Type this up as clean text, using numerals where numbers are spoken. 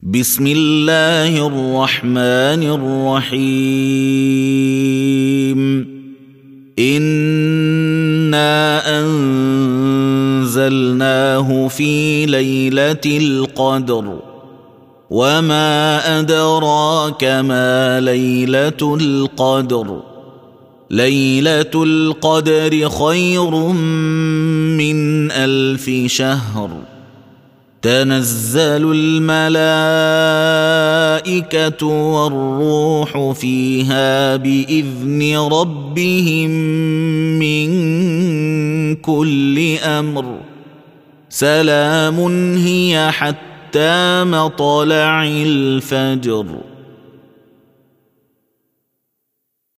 بسم الله الرحمن الرحيم إنا أنزلناه في ليلة القدر وما أدراك ما ليلة القدر ليلة القدر خير من 1000 شهر تنزل الملائكة والروح فيها بإذن ربهم من كل أمر سلام هي حتى مطلع الفجر.